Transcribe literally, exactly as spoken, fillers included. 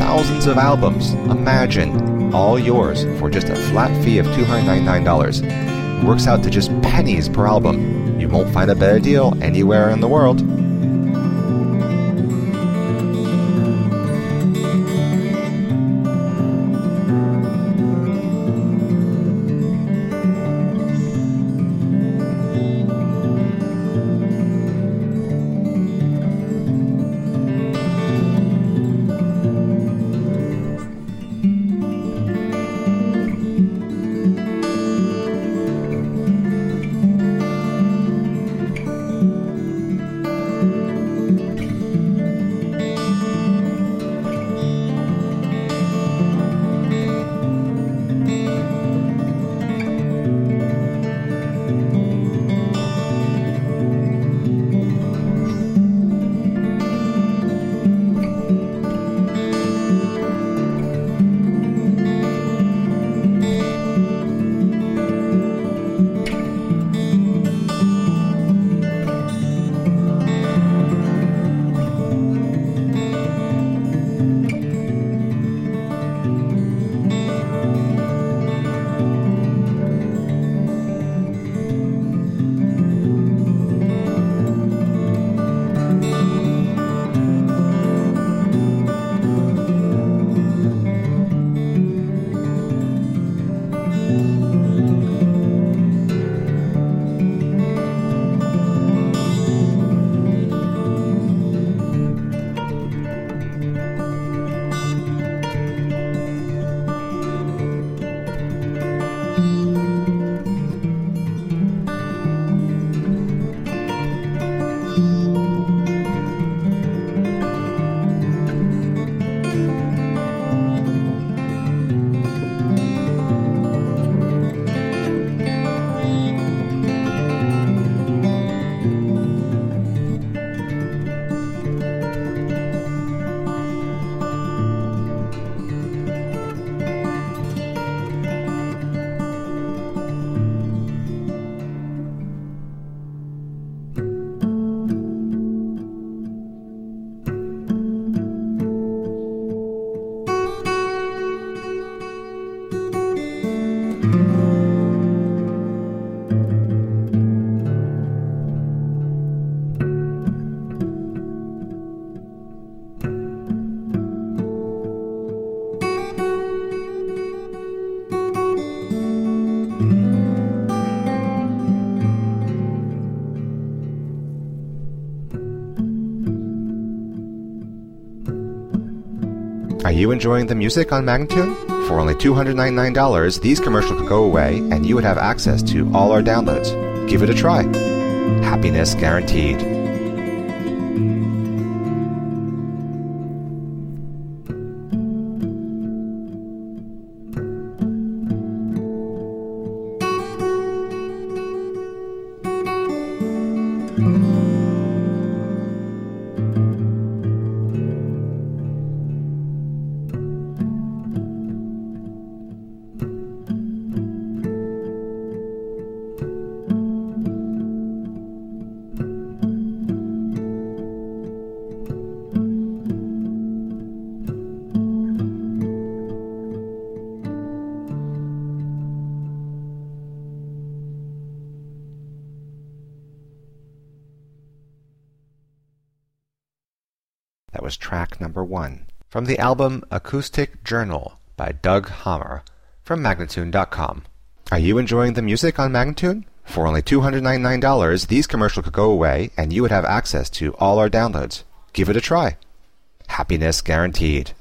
thousands of albums. Imagine, all yours for just a flat fee of two hundred ninety-nine dollars. Works out to just pennies per album. You won't find a better deal anywhere in the world. Are you enjoying the music on Magnatune? For only two hundred ninety-nine dollars, these commercials could go away and you would have access to all our downloads. Give it a try. Happiness guaranteed. That was track number one from the album Acoustic Journal by Doug Hammer from Magnatune dot com. Are you enjoying the music on Magnatune? For only two hundred ninety-nine dollars, these commercials could go away and you would have access to all our downloads. Give it a try. Happiness guaranteed.